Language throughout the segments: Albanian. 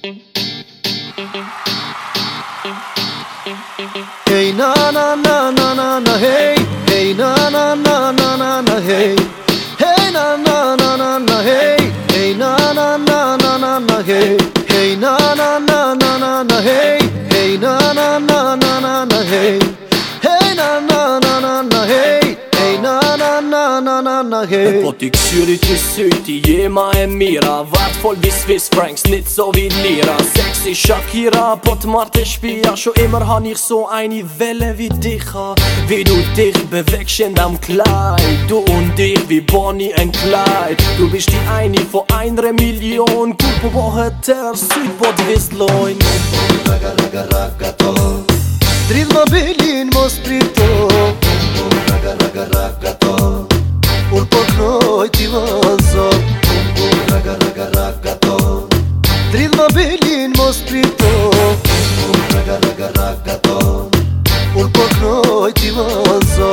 Hey na na na na na na hey, hey na na na na na na hey, hey na na na na na hey, hey na na na na na na hey, hey na na na na na na hey, hey na na na na na na hey, hey na na na na na hey, hey na na na na na na hey. Po t'i ksyri t'i syti jema e mira, vart fol vis Swiss francs nicht so wie Lira. Sexy Shakira, po t'marr te shpia, scho immer han ich so eine Welle wie dich ha. Wie du dich bewegst in deinem Kleid, du und ich wie Bonnie and Clyde. Du bist die eine von 1 Million, Kupo boheter, Südpot Visloin. Raga raga raga to, Dridma belin mos prito. Raga raga raga to, Ur po knoj ti vëzo. Raga raga raga to, Dridma belin mos prito. Raga raga raga to, Ur po knoj ti vëzo.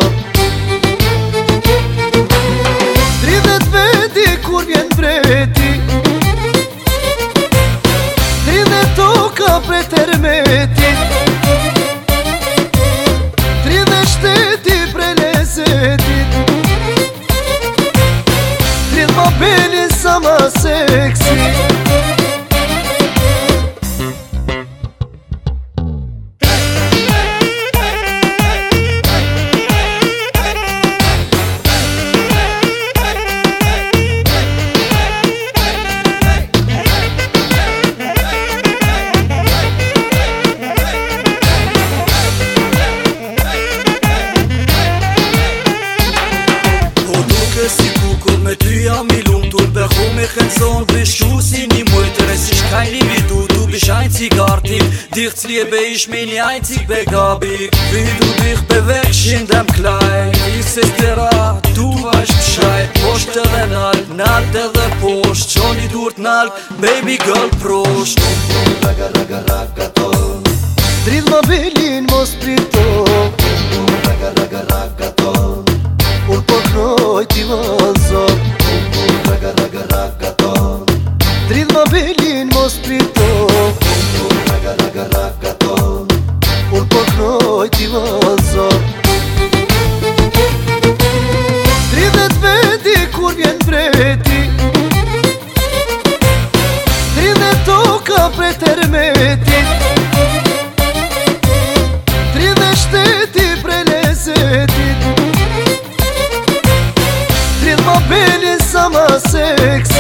Dridhet veti kur vjen vreti, Dridhet toka pre termeti, Dridhet shteti pre lezetit, Dridh ma beli sa ma seksi. Si kukur me ty jam I lumtur Behu me kënëson Bishtu si një mujtër Es ist keine wie du bist einzigartig Dich liebe ich mir nie einzig begabig Wie du dich bewegst in dem Kleid Ich seh's dir an, du weißt Bescheid Poster den Halt, nalt der Post Johnny durch Nalt, Baby Girl Prost Raga raga raga to, Dridh ma belin mos prito. Raga raga raga to, Ur po knoj ti vëzo. Raga raga raga to, Dridh ma belin mos prito. Raga raga raga to, Ur po knoj ti vëzo. Dridhet veti kur vjen vreti, Dridhet toka pre termeti, Dridhet shteti pre lezetit, Dridh ma beli sa ma seksi.